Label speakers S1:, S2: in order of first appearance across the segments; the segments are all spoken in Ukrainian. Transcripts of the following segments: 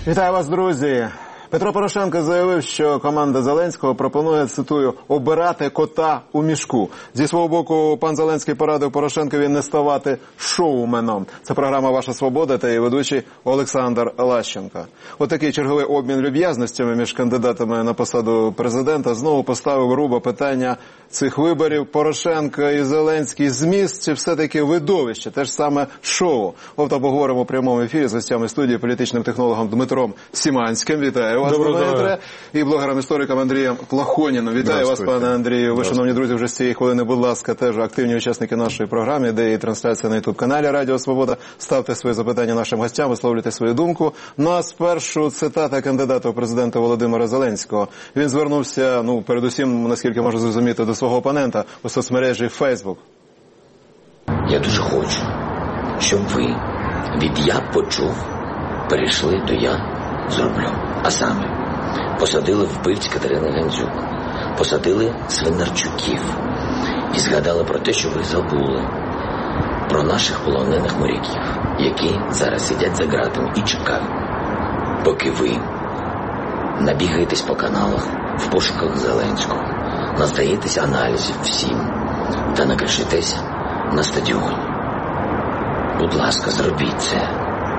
S1: Вітаю вас, друзі! Петро Порошенко заявив, що команда Зеленського пропонує, цитую, «обирати кота у мішку». Зі свого боку, пан Зеленський порадив Порошенкові не ставати шоуменом. Це програма «Ваша свобода» та її ведучий Олександр Лащенко. Отакий черговий обмін люб'язностями між кандидатами на посаду президента знову поставив грубо питання цих виборів: Порошенко і Зеленський зміст чи все-таки видовище, те ж саме шоу. Тобто поговоримо у прямому ефірі з гостями студії, політичним технологом Дмитром Сіманським. Вітаю вас, Дмитре. І блогером-істориком Андрієм Плахоніном. Вітаю вас, пане Андрію. Ви, шановні друзі, вже з цієї хвилини, будь ласка, теж активні учасники нашої програми, де є трансляція на YouTube-каналі Радіо Свобода. Ставте свої запитання нашим гостям, висловлюйте свою думку. Ну а спершу цитата кандидата у президенти Володимира Зеленського. Він звернувся, передусім, наскільки можу зрозуміти, до свого опонента у соцмережі Facebook.
S2: Я дуже хочу, щоб ви від «я почув» перейшли до «я зроблю». А саме, посадили вбивць Катерини Гандзюк, посадили Свинарчуків і згадали про те, що ви забули про наших полонених моряків, які зараз сидять за ґратами і чекають, поки ви набігаєтесь по каналах в пошуках Зеленського, наздаєтесь аналізів всім та накричитесь на стадіоні. Будь ласка, зробіть це.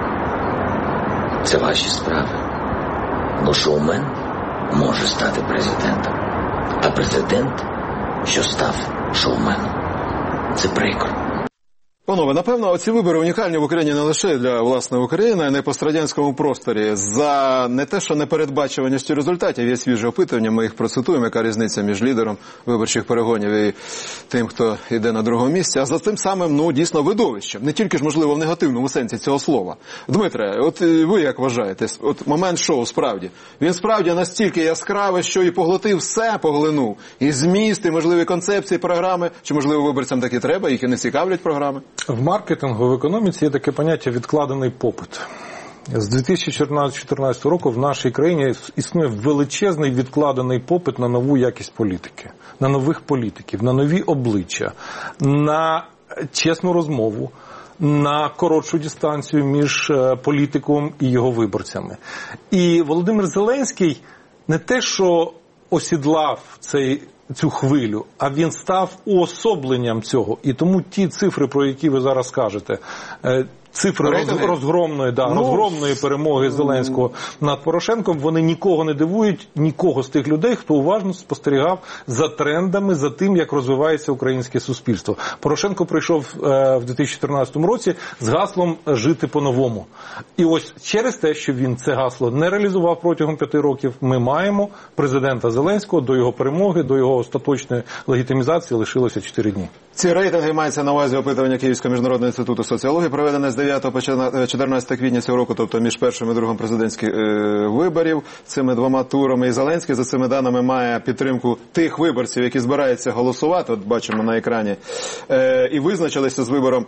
S2: Це ваші справи. Бо шоумен може стати президентом. А президент, що став шоуменом, це прикро.
S1: Панове, напевно, оці вибори унікальні в Україні не лише для власної України, а й на пострадянському просторі. За не те, що непередбачуваністю результатів, є свіже опитування, ми їх процитуємо, яка різниця між лідером виборчих перегонів і тим, хто йде на другому місці, а за тим самим, дійсно, видовищем. Не тільки ж, можливо, в негативному сенсі цього слова. Дмитре, от ви як вважаєте, от момент шоу справді, він справді настільки яскравий, що і поглотив все, поглинув, і зміст, і можливі концепції, програми, чи, можливо, виборцям таки треба, їх і не цікавлять програми?
S3: В маркетингу, в економіці є таке поняття «відкладений попит». З 2014 року в нашій країні існує величезний відкладений попит на нову якість політики, на нових політиків, на нові обличчя, на чесну розмову, на коротшу дистанцію між політиком і його виборцями. І Володимир Зеленський не те, що осідлав цю хвилю, а він став уособленням цього. І тому ті цифри, про які ви зараз кажете, цифри розгромної перемоги Зеленського над Порошенком, вони нікого не дивують, нікого з тих людей, хто уважно спостерігав за трендами, за тим, як розвивається українське суспільство. Порошенко прийшов в 2014 році з гаслом «жити по-новому». І ось через те, що він це гасло не реалізував протягом 5 років, ми маємо президента Зеленського, до його перемоги, до його остаточної легітимізації лишилося 4 дні.
S1: Ці рейтинги мається на увазі опитування Київського міжнародного інституту соціології, проведене з 9 по 14 квітня цього року, тобто між першим і другим президентських виборів, цими 2 турами. І Зеленський за цими даними має підтримку тих виборців, які збираються голосувати, от бачимо на екрані, і визначилися з вибором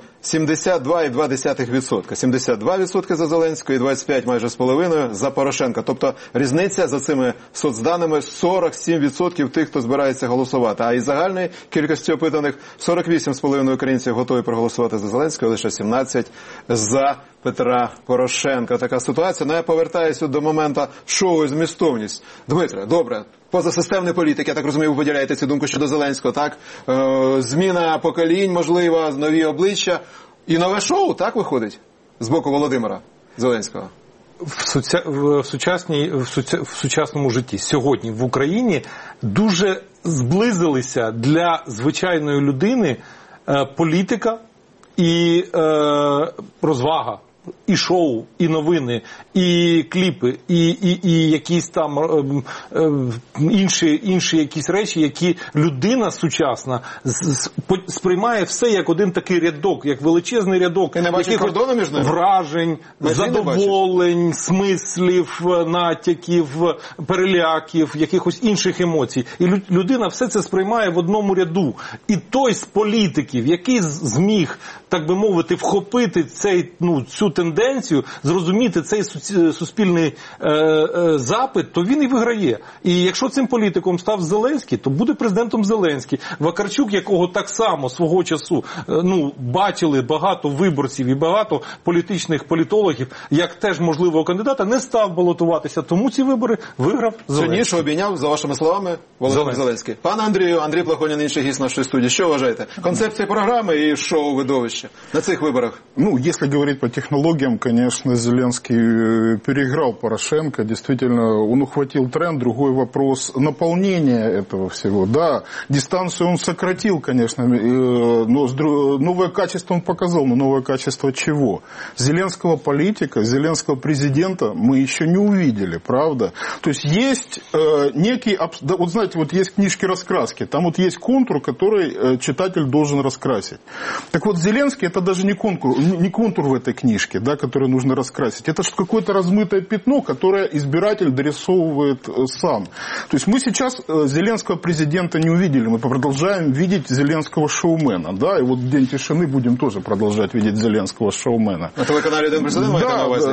S1: 72,2%. 72% за Зеленського і 25% майже з половиною за Порошенка. Тобто різниця за цими соцданими 47% тих, хто збирається голосувати. А із загальної кількості опитаних 48,5% українців готові проголосувати за Зеленського, лише 17% за Петра Порошенка. Така ситуація. Я повертаюся до моменту шоу і змістовність. Дмитре, добре, позасистемний політик, я так розумію, ви поділяєте цю думку щодо Зеленського, так? Зміна поколінь, можливо, нові обличчя і нове шоу, так виходить? З боку Володимира Зеленського.
S3: В сучасному житті сьогодні в Україні дуже зблизилися для звичайної людини політика і розвага, і шоу, і новини, і кліпи, і якісь там інші якісь речі, які людина сучасна сприймає все як один такий рядок, як величезний рядок якихось вражень, задоволень, смислів, натяків, переляків, якихось інших емоцій. І людина все це сприймає в одному ряду. І той з політиків, який зміг, так би мовити, вхопити цю цю тенденцію, зрозуміти цей суспільний запит, то він і виграє. І якщо цим політиком став Зеленський, то буде президентом Зеленський. Вакарчук, якого так само свого часу бачили багато виборців і багато політичних політологів, як теж можливого кандидата, не став балотуватися. Тому ці вибори виграв Зеленський.
S1: Сильніше обійняв, за вашими словами, Володимир Зеленський. Пане Андрію, Андрій Плахонін, інший гість нашої студії. Що вважаєте? Концепція програми і шоу-видовище на цих виборах?
S4: Если говорить по технологиям, конечно, Зеленский переиграл Порошенко. Действительно, он ухватил тренд. Другой вопрос — наполнения этого всего. Да, дистанцию он сократил, конечно, но новое качество он показал. Но новое качество чего? Зеленского политика, Зеленского президента мы еще не увидели, правда? То есть есть некий... Вот знаете, вот есть книжки-раскраски. Там вот есть контур, который читатель должен раскрасить. Так вот, Зеленский — это даже не контур в этой книжке, да, который нужно раскрасить. Это же какое-то размытое пятно, которое избиратель дорисовывает сам. То есть мы сейчас Зеленского президента не увидели, мы продолжаем видеть Зеленского шоумена, да, и вот в День тишины будем тоже продолжать видеть Зеленского шоумена.
S1: На телеканале «Один президент» маєте на увазі?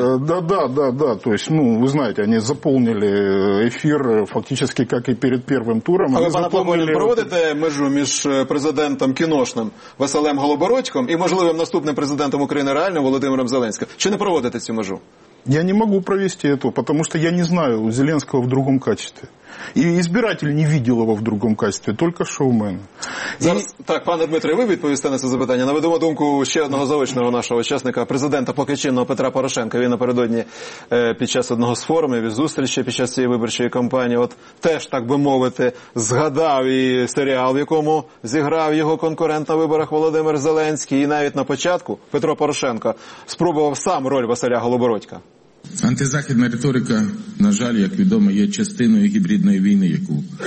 S4: Да. То есть, вы знаете, они заполнили эфир фактически как и перед первым туром.
S1: А ви, пане Плахонін, проводите межу між президентом кіношним Василем Голобородьком і можливим наступним президентом України реально Володимиром Зеленським? Чи не проводите цю межу?
S4: Я не могу провести это, потому что я не знаю Зеленского в другом качестве. И избиратель не видел его в другом качестве, только шоумена.
S1: Зараз, так, пане Дмитре, ви відповісте на це запитання. Наведемо думку ще одного заочного нашого учасника, президента поки чинного Петра Порошенка. Він напередодні під час одного з форумів і зустрічі під час цієї виборчої кампанії, от теж, так би мовити, згадав і серіал, в якому зіграв його конкурент на виборах Володимир Зеленський. І навіть на початку Петро Порошенко спробував сам роль Василя Голобородька.
S5: Антизахідна риторика, на жаль, як відомо, є частиною гібридної війни,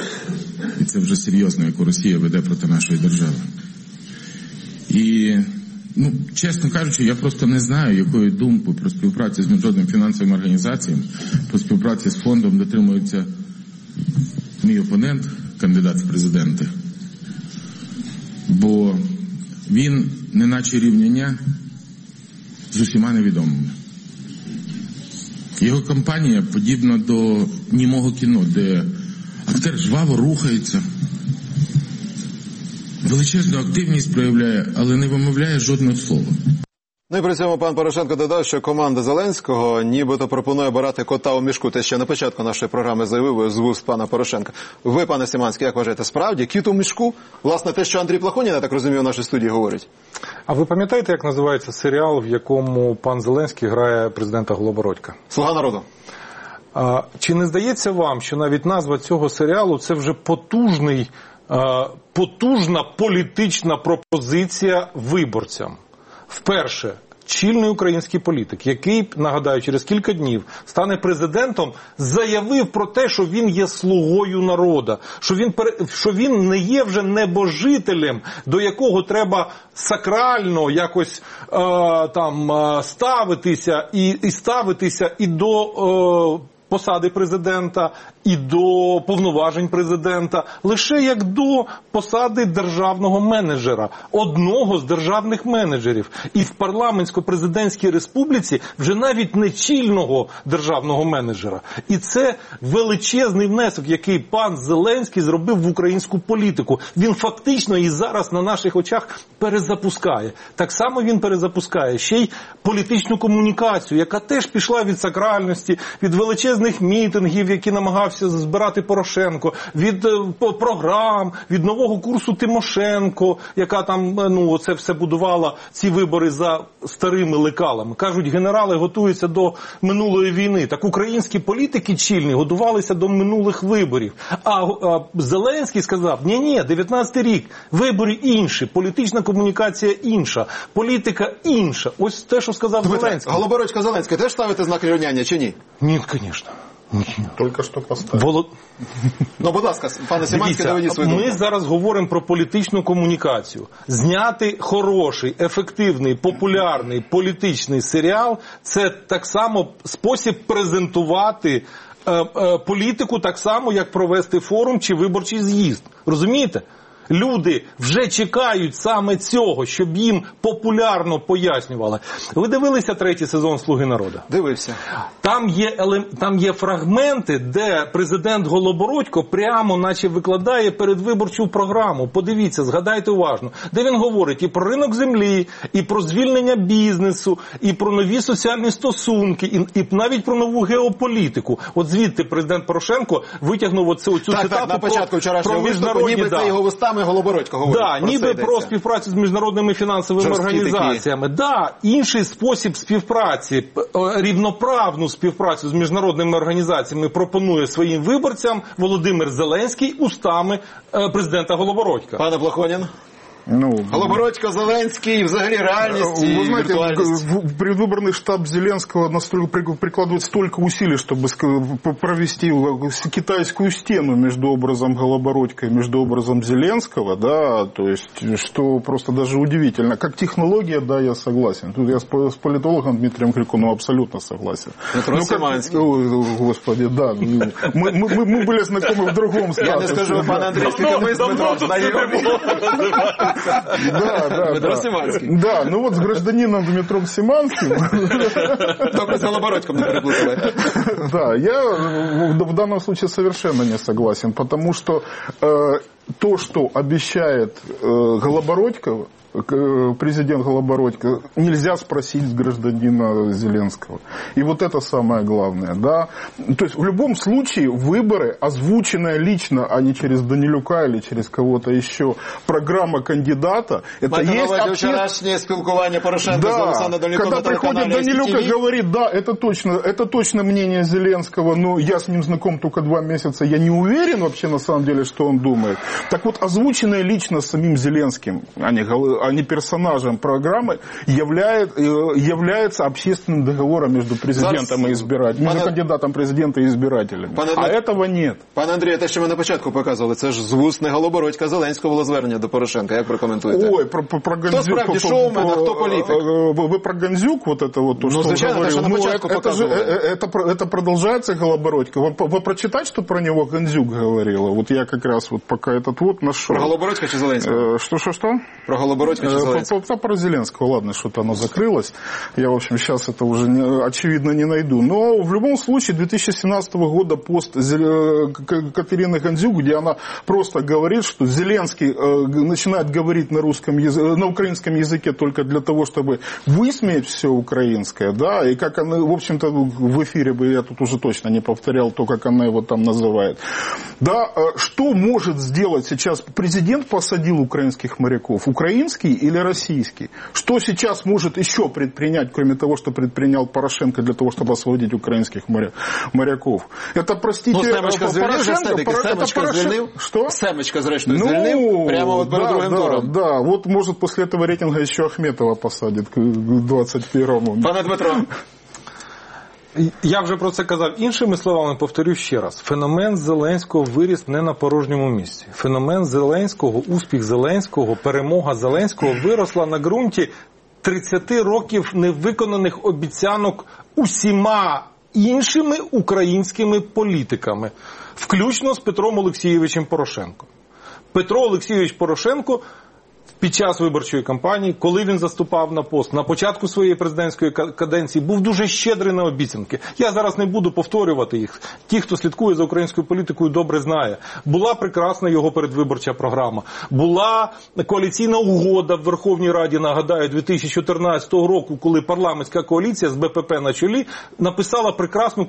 S5: і це вже серйозно, яку Росія веде проти нашої держави. І, чесно кажучи, я просто не знаю, якою думкою про співпрацю з міжнародним фінансовим організаціям, про співпрацю з фондом дотримується мій опонент, кандидат в президенти. Бо він, неначе рівняння, з усіма невідомими. Його кампанія подібна до німого кіно, де актер жваво рухається, величезну активність проявляє, але не вимовляє жодного слова.
S1: Ну і при цьому пан Порошенко додав, що команда Зеленського нібито пропонує обирати кота у мішку. Те ще на початку нашої програми заявив з вуст пана Порошенка. Ви, пане Сіманський, як вважаєте, справді кіт у мішку? Власне, те, що Андрій Плахонін, я так розумію, в нашій студії говорить.
S3: А ви пам'ятаєте, як називається серіал, в якому пан Зеленський грає президента Голобородька?
S1: «Слуга народу».
S3: Чи не здається вам, що навіть назва цього серіалу – це вже потужна політична пропозиція виборцям? Вперше, чільний український політик, який, нагадаю, через кілька днів стане президентом, заявив про те, що він є слугою народу, що він не є вже небожителем, до якого треба сакрально якось ставитися і до посади президента, і до повноважень президента, лише як до посади державного менеджера, одного з державних менеджерів. І в парламентсько-президентській республіці вже навіть не чільного державного менеджера. І це величезний внесок, який пан Зеленський зробив в українську політику. Він фактично і зараз на наших очах перезапускає. Так само він перезапускає ще й політичну комунікацію, яка теж пішла від сакральності, від величезних мітингів, які намагався збирати Порошенко, від програм, від нового курсу Тимошенко, яка там, це все будувала, ці вибори за старими лекалами. Кажуть, генерали готуються до минулої війни. Так українські політики чільні готувалися до минулих виборів. А Зеленський сказав, ні, 19-й рік, вибори інші, політична комунікація інша, політика інша. Ось те, що сказав Зеленський.
S1: Голобородька, Зеленський теж ставите знак рівняння чи ні?
S3: Ні, звісно.
S4: Тільки що поставив.
S1: Будь ласка, пане Сіманський, доведіть свою думку.
S3: Ми зараз говоримо про політичну комунікацію. Зняти хороший, ефективний, популярний політичний серіал – це так само спосіб презентувати політику, так само, як провести форум чи виборчий з'їзд. Розумієте? Люди вже чекають саме цього, щоб їм популярно пояснювали. Ви дивилися третій сезон «Слуги народу»?
S1: Дивився.
S3: Там є фрагменти, де президент Голобородько прямо наче викладає передвиборчу програму. Подивіться, згадайте уважно. Де він говорить і про ринок землі, і про звільнення бізнесу, і про нові соціальні стосунки, і навіть про нову геополітику. От звідти президент Порошенко витягнув оцю цитату
S1: на початку вчорашнього
S3: про
S1: виступу, ніби це його вустами Голобородько говорить.
S3: Да, ніби про співпрацю з міжнародними фінансовими організаціями. Да, інший спосіб співпраці, рівноправну співпрацю з міжнародними організаціями пропонує своїм виборцям Володимир Зеленський устами президента Голобородька.
S1: Пане Плохонін? Голобородько, Зеленский, взагалі реальность и
S4: вы знаете,
S1: виртуальность.
S4: предвыборный штаб Зеленского прикладывает столько усилий, чтобы провести китайскую стену между образом Голобородько и между образом Зеленского, да, то есть, что просто даже удивительно. Как технология, да, я согласен. Тут я с политологом Дмитрием Крикуновым абсолютно согласен.
S1: Петро Симанский.
S4: Господи, да. Мы были знакомы в другом статусе.
S1: Я не скажу, пане Андрій, скільки ми з Дмитром знайомі.
S4: Да.
S1: Симанский.
S4: Да, ну вот с гражданином Дмитром Симанским.
S1: Только с Голобородьком не переплутали.
S4: Да, я в данном случае совершенно не согласен, потому что то, что обещает Голобородько, президент Голобородько, нельзя спросить с гражданина Зеленского. И вот это самое главное, да. То есть в любом случае выборы, озвученная лично, а не через Данилюка или через кого-то еще, программа кандидата, это есть
S1: вчорашнее спілкування Порошенка с Олександром Данилюком.
S4: Когда приходит Данилюк и говорит, да, это точно мнение Зеленского, но я с ним знаком только 2 месяца, я не уверен вообще на самом деле, что он думает. Так вот, озвученная лично самим Зеленским, а не персонажем программы, является общественным договором между президентом и избирателем, между кандидатом президента и избирателями. А этого нет.
S1: Пане Андрію, те, що ми на початку показували, це ж з вуст не Голобородька Зеленського було звернення до Порошенка. Як прокоментуєте?
S4: Ой, про Гандзюк.
S1: Хто справді шоумен, а хто політик?
S4: Вы про Гандзюк, вот это вот, то, что
S1: звичайно,
S4: он говорил.
S1: на початку
S4: это продолжается Голобородько. Вы прочитать, что про него Гандзюк говорила? Вот я как раз вот пока этот вот нашел.
S1: Про Голобородька чи Зеленського?
S4: Что?
S1: Про Голобородька чи Зеленського?
S4: Про Зеленского, ладно, что-то оно закрылось. Я, в общем, сейчас это уже очевидно не найду. Но в любом случае 2017 года пост Катерины Гандзюк, где она просто говорит, что Зеленский начинает говорить на украинском языке только для того, чтобы высмеять все украинское, да, и как она, в общем-то, в эфире бы я тут уже точно не повторял то, как она его там называет. Да, что может сделать сейчас? Президент посадил украинских моряков. Украинский или российский? Что сейчас может еще предпринять, кроме того, что предпринял Порошенко для того, чтобы освободить украинских моряков? Это, простите,
S1: Семечка звільнив же все-таки? Семечка звільнив?
S4: Что?
S1: Семечка, зрештою, звільнив? Прямо от перед другим туром.
S4: Да, вот, может, после этого рейтинга еще Ахметова посадит к 21-му.
S1: Пане Дмитро.
S3: Я вже про це казав. Іншими словами, повторю ще раз. Феномен Зеленського виріс не на порожньому місці. Феномен Зеленського, успіх Зеленського, перемога Зеленського виросла на ґрунті 30 років невиконаних обіцянок усіма іншими українськими політиками, включно з Петром Олексійовичем Порошенком. Петро Олексійович Порошенко під час виборчої кампанії, коли він заступав на пост, на початку своєї президентської каденції, був дуже щедрий на обіцянки. Я зараз не буду повторювати їх. Ті, хто слідкує за українською політикою, добре знає. Була прекрасна його передвиборча програма. Була коаліційна угода в Верховній Раді, нагадаю, 2014 року, коли парламентська коаліція з БПП на чолі написала прекрасну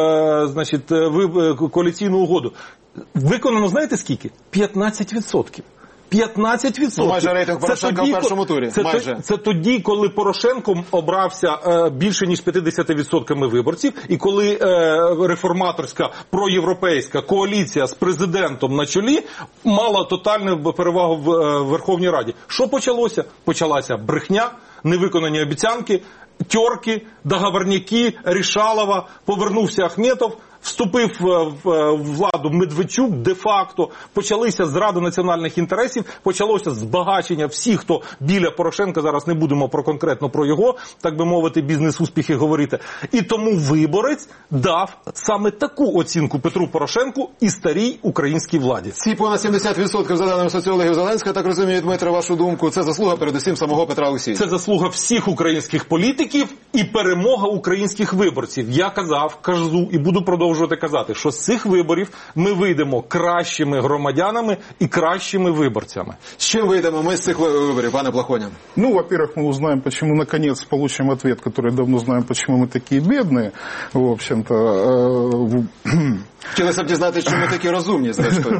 S3: коаліційну угоду. Виконано, знаєте скільки? 15%. 15%.
S1: Ну, майже рейтинг Порошенка в першому турі.
S3: Це тоді, коли Порошенко обрався більше, ніж 50% виборців, і коли реформаторська, проєвропейська коаліція з президентом на чолі мала тотальну перевагу в Верховній Раді. Що почалося? Почалася брехня, невиконані обіцянки, тьорки, договорняки, Рішалова, повернувся Ахметов, вступив в владу Медведчук де-факто, почалися зради національних інтересів, почалося збагачення всіх, хто біля Порошенка, зараз не будемо конкретно про його, так би мовити, бізнес-успіхи говорити. І тому виборець дав саме таку оцінку Петру Порошенку і старій українській владі.
S1: Ці понад 70% за даними соціологів Зеленського, так розумію, Дмитро, вашу думку, це заслуга передусім самого Петра Олексійовича.
S3: Це заслуга всіх українських політиків і перемога українських виборців. Я кажу і буду продовжувати казати, що з цих виборів ми вийдемо кращими громадянами і кращими виборцями.
S1: З чим вийдемо ми з цих виборів, пане Плахоня?
S4: Ну, во-первых, мы узнаем, почему, наконец, получим ответ, который давно знаем, почему мы такие бедные, в общем-то.
S1: Хотілося б дізнатися, чому ми такі розумні, зрештою.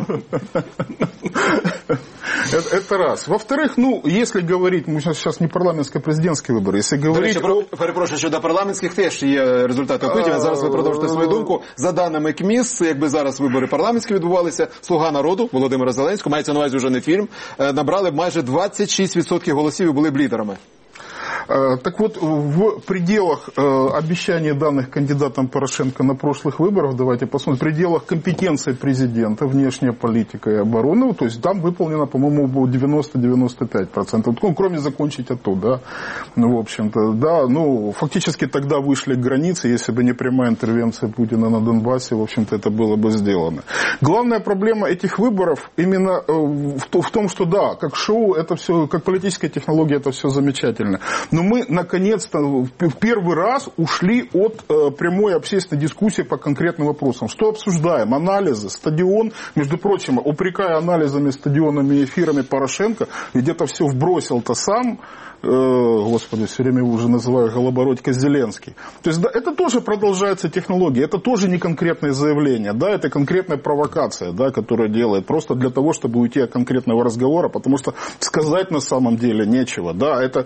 S4: Это раз. Во-вторых, ну, если говорить, мы сейчас не парламентско-президентские выборы, если говорить...
S1: До речі, перепрошую, що до парламентських теж є результати опитування. Зараз ви продовжите свою думку. За даними КМІС, якби зараз вибори парламентські відбувалися, «Слуга народу» Володимира Зеленського, мається на увазі вже не фільм, набрали б майже 26% голосів і були б лідерами.
S4: Так вот, в пределах обещаний данных кандидатам Порошенко на прошлых выборах, давайте посмотрим, в пределах компетенции президента, внешняя политика и оборона, то есть там выполнено, по-моему, 90-95%. Ну, кроме закончить АТО, да, ну, в общем-то, да, ну, фактически тогда вышли к границе, если бы не прямая интервенция Путина на Донбассе, в общем-то, это было бы сделано. Главная проблема этих выборов именно в том, что, да, как шоу, это все, как политическая технология, это все замечательно. Но мы, наконец-то, в первый раз ушли от прямой общественной дискуссии по конкретным вопросам. Что обсуждаем? Анализы, стадион. Между прочим, упрекая анализами, стадионами и эфирами Порошенко, ведь это все вбросил-то сам, господи, все время его уже называю Голобородько Зеленский. То есть да, это тоже продолжается технология, это тоже не конкретное заявление, да, это конкретная провокация, да, которая делает просто для того, чтобы уйти от конкретного разговора, потому что сказать на самом деле нечего, да, это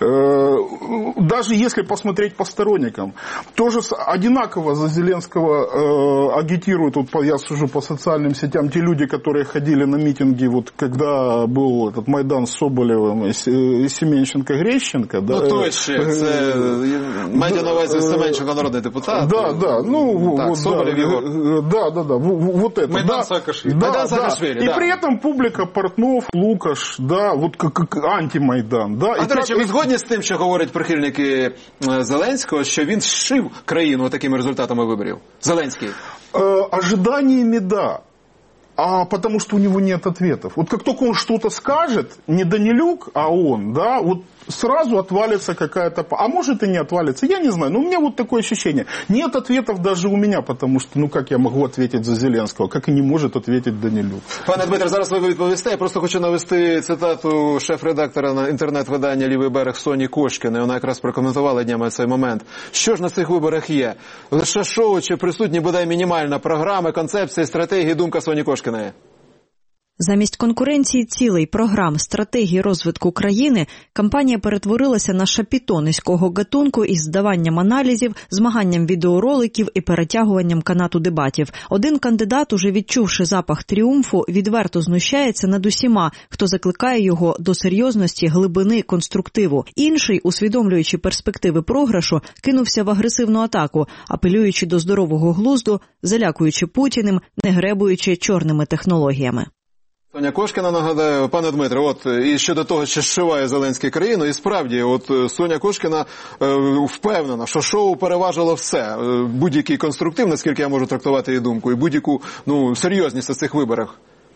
S4: даже если посмотреть по сторонникам, тоже одинаково за Зеленского агитируют, вот я сужу по социальным сетям, те люди, которые ходили на митинги, вот когда был этот Майдан с Соболевым и Семенченко-Грещенко. Да,
S1: ну, точно, це мається на увазі Семенченко, народний депутат.
S4: Да, да, ну,
S1: так,
S4: вот,
S1: Соболев,
S4: да,
S1: Егор.
S4: Да, вот это.
S3: Майдан
S4: да,
S3: Саакашвили.
S4: Да,
S1: Майдан
S4: да.
S1: Саакашвили,
S4: И
S1: да.
S4: при этом публика Портнов, Лукаш, да, вот как антимайдан. Да,
S1: А, до речі, ви згодні з тим, що говорять прихильники Зеленського, що він зшив країну такими результатами виборів? Зеленський.
S4: Ожиданиями, да. А потому что у него нет ответов. Вот как только он что-то скажет, не Данилюк, а он, да, вот сразу отвалится какая-то... А может и не отвалится, я не знаю. Но у меня вот такое ощущение. Нет ответов даже у меня, потому что, ну как я могу ответить за Зеленского, как и не может ответить Данилюк.
S1: Пане Дмитре, зараз ви відповісте. Я просто хочу навести цитату шеф-редактора на інтернет-видання «Лівий берег» Соні Кошкіної. Вона якраз прокоментувала днями цей момент. Що ж на цих виборах є? Лише шоу чи присутні бодай мінімальна програма, концепція, стратегія, думка Соні Кошкіної?
S6: Замість конкуренції цілей, програм, стратегії розвитку країни, кампанія перетворилася на шапіто низького гатунку із здаванням аналізів, змаганням відеороликів і перетягуванням канату дебатів. Один кандидат, уже відчувши запах тріумфу, відверто знущається над усіма, хто закликає його до серйозності, глибини, конструктиву. Інший, усвідомлюючи перспективи програшу, кинувся в агресивну атаку, апелюючи до здорового глузду, залякуючи Путіним, не гребуючи чорними технологіями.
S1: Соня Кошкіна, нагадаю, пане Дмитре, от і щодо того, що зшиває Зеленський країну, і справді, от Соня Кошкіна впевнена, що шоу переважило все, будь-який конструктив, наскільки я можу трактувати її думку, і будь-яку, ну, серйозність у цих виборах.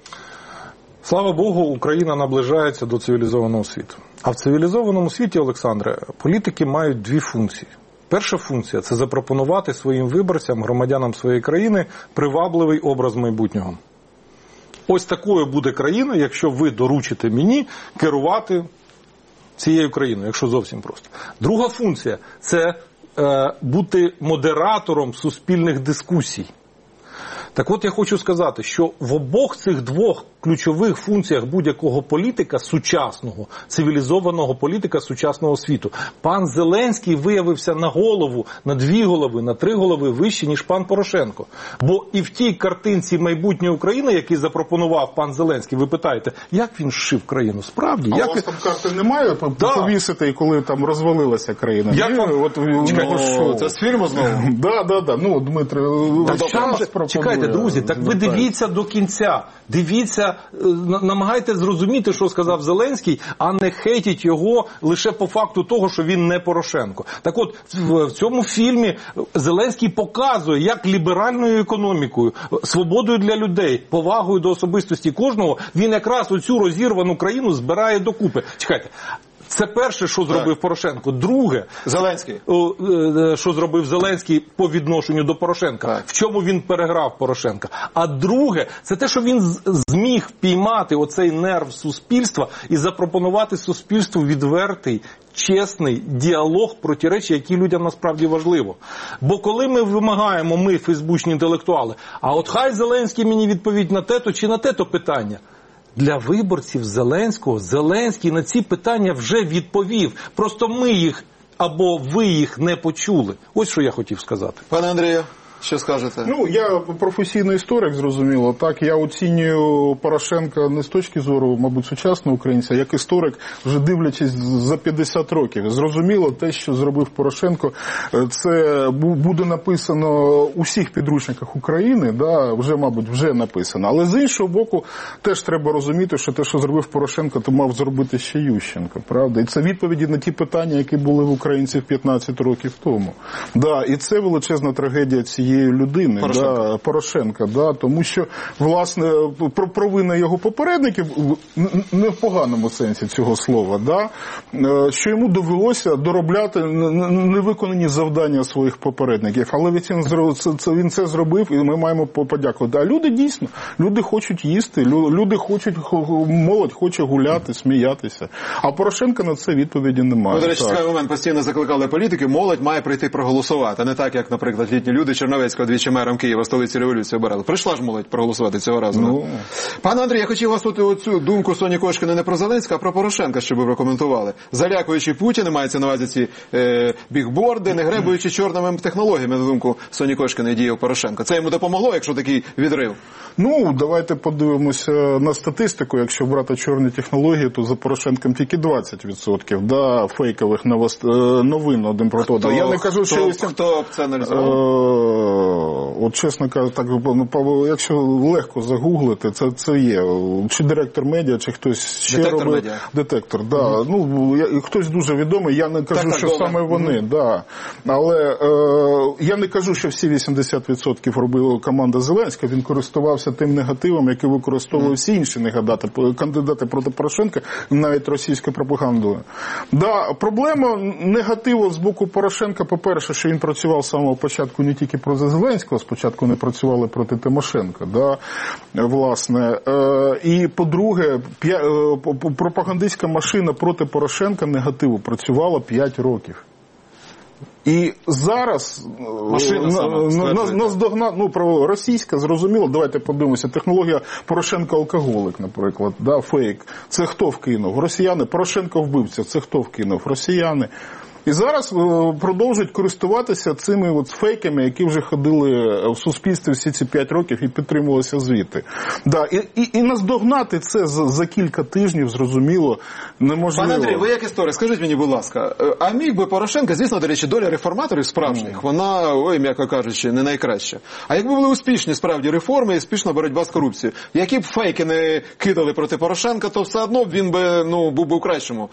S3: Слава Богу, Україна наближається до цивілізованого світу. А в цивілізованому світі, Олександре, політики мають дві функції. Перша функція – це запропонувати своїм виборцям, громадянам своєї країни привабливий образ майбутнього. Ось такою буде країна, якщо ви доручите мені керувати цією країною, якщо зовсім просто. Друга функція – це бути модератором суспільних дискусій. Так от я хочу сказати, що в обох цих двох ключових функціях будь-якого політика сучасного, цивілізованого політика сучасного світу. Пан Зеленський виявився на голову, на 2 голови, на 3 голови вище, ніж пан Порошенко. Бо і в тій картинці майбутньої України, який запропонував пан Зеленський, ви питаєте, як він зшив країну? Справді.
S4: А у вас там карти немає повісити, коли там розвалилася країна?
S1: Це з фільму знову?
S4: Да. Ну, Дмитро,
S3: чекайте, друзі, так ви дивіться до кінця. Дивіться, намагайтесь зрозуміти, що сказав Зеленський, а не хейтіть його лише по факту того, що він не Порошенко. Так от, в цьому фільмі Зеленський показує, як ліберальною економікою, свободою для людей, повагою до особистості кожного, він якраз оцю розірвану країну збирає докупи. Чекайте. Це перше, що зробив Порошенко. Друге,
S1: Зеленський.
S3: Що зробив Зеленський по відношенню до Порошенка. В чому він переграв Порошенка. А друге, це те, що він зміг піймати оцей нерв суспільства і запропонувати суспільству відвертий, чесний діалог про ті речі, які людям насправді важливо. Бо коли ми вимагаємо, ми, фейсбучні інтелектуали, а от хай Зеленський мені відповідь на те-то чи на те-то питання. Для виборців Зеленського Зеленський на ці питання вже відповів. Просто ми їх або ви їх не почули. Ось що я хотів сказати.
S1: Пане Андрію, що скажете?
S4: Ну, я професійний історик, зрозуміло. Так, я оцінюю Порошенка не з точки зору, мабуть, сучасного українця, а як історик, вже дивлячись за 50 років. Зрозуміло, те, що зробив Порошенко, це буде написано у всіх підручниках України, да, вже, мабуть, вже написано. Але з іншого боку, теж треба розуміти, що те, що зробив Порошенко, то мав зробити ще Ющенко, правда? І це відповіді на ті питання, які були в українців 15 років тому. Да, і це величезна трагедія цієї людини, Порошенка, тому що, власне, провина його попередників, не в поганому сенсі цього слова, що йому довелося доробляти невиконані завдання своїх попередників, але він це зробив, і ми маємо подякувати. А люди дійсно, люди хочуть їсти, люди хочуть, молодь хоче гуляти, сміятися, а Порошенка на це відповіді немає.
S1: До речі, цікавий момент, постійно закликали політики, молодь має прийти проголосувати, а не так, як, наприклад, літні люди Черновецького двічі мером Києва, столиці революції обирали. Прийшла ж молодь проголосувати цього разу. Пане Андрій, я хотів вас тут оцю думку Соні Кошкіної не про Зеленського, а про Порошенка, щоб ви прокоментували. Залякуючи Путіна, мається на увазі ці бігборди, не гребуючи чорними технологіями, на думку Соні Кошкіної, діяв Порошенко. Це йому допомогло, якщо такий відрив?
S4: Ну, давайте подивимося на статистику. Якщо брати чорні технології, то за Порошенком тільки 20% фейкових новин один проти одного. Я не кажу, що
S1: хто б це аналізував?
S4: От чесно кажу, так, якщо легко загуглити, це є. Чи директор медіа, чи хтось ще
S1: детектор
S4: робив.
S1: Медіа.
S4: Детектор, да. Ну, хтось дуже відомий, я не кажу, що саме вони, да. Але я не кажу, що всі 80% робила команда Зеленська, він користувався тим негативом, який використовували всі інші кандидати проти Порошенка, навіть російською пропагандою. Да, проблема негативу з боку Порошенка, по-перше, що він працював з самого початку не тільки проти Зеленського, спочатку не працювали проти Тимошенка, да, власне. І, по-друге, пропагандистська машина проти Порошенка негативу працювала 5 років. І зараз наздогнати, про російська, зрозуміло, давайте подивимося, технологія Порошенко-алкоголик, наприклад, фейк. Це хто вкинув? Росіяни. Порошенко-вбивця. Це хто вкинув? Росіяни. І зараз продовжують користуватися цими фейками, які вже ходили в суспільстві всі ці 5 років і підтримувалися звідти. Да, і наздогнати це за кілька тижнів, зрозуміло, неможливо.
S1: Пане Андрій, ви як історик, скажіть мені, будь ласка, а міг би Порошенко, звісно, до речі, доля реформаторів справжніх, вона, м'яко кажучи, не найкраща. А якби були успішні, справді, реформи і успішна боротьба з корупцією, які б фейки не кидали проти Порошенка, то все одно він би, був би у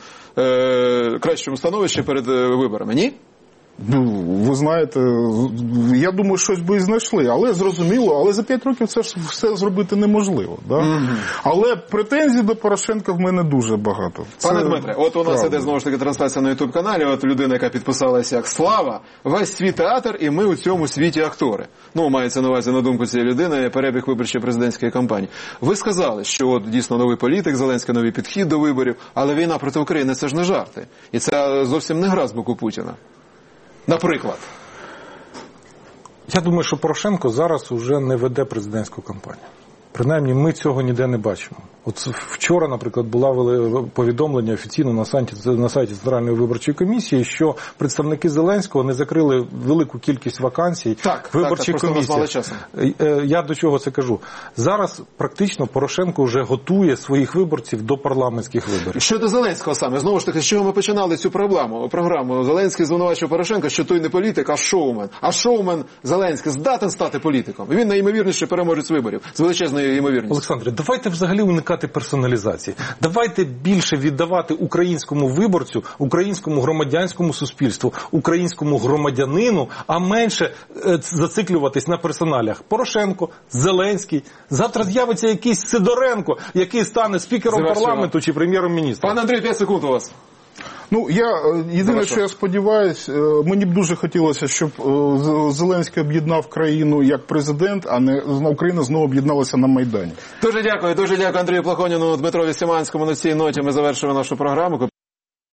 S1: кращому становищі перед виборами, ні?
S4: Ви знаєте, я думаю, щось би і знайшли, але зрозуміло, але за 5 років це ж все зробити неможливо. Да? Але претензій до Порошенка в мене дуже багато.
S1: Пане Дмитре, от у нас іде знову ж таки трансляція на YouTube-каналі, от людина, яка підписалася як Слава, весь світ театр і ми у цьому світі актори. Мається на увазі, на думку цієї людини, перебіг виборчої президентської кампанії. Ви сказали, що от дійсно новий політик, Зеленський, новий підхід до виборів, але війна проти України – це ж не жарти. І це зовсім не гра з боку Путіна. Наприклад.
S3: Я думаю, що Порошенко зараз уже не веде президентську кампанію. Принаймні, ми цього ніде не бачимо. От вчора, наприклад, було повідомлення офіційно на сайті Центральної виборчої комісії, що представники Зеленського не закрили велику кількість вакансій виборчих комісій. Я до чого це кажу? Зараз практично Порошенко вже готує своїх виборців до парламентських виборів.
S1: Щодо Зеленського саме, знову ж таки, з чого ми починали цю програму? Зеленський звинувачує Порошенка, що той не політик, а шоумен. А шоумен Зеленський здатен стати політиком. Він найімовірніше переможець виборів. З величезною ймовірністю.
S3: Олександре, давайте взагалі уникати персоналізації. Давайте більше віддавати українському виборцю, українському громадянському суспільству, українському громадянину, а менше зациклюватись на персоналях. Порошенко, Зеленський. Завтра з'явиться якийсь Сидоренко, який стане спікером парламенту чи прем'єром-міністром.
S1: Пане Андрій, 5 секунд у вас.
S4: Ну, єдине, що я сподіваюся, мені б дуже хотілося, щоб Зеленський об'єднав країну як президент, а не Україна знову об'єдналася на Майдані.
S1: Дуже дякую Андрію Плахоніну, Дмитрові Сіманському. На цій ноті ми завершуємо нашу програму.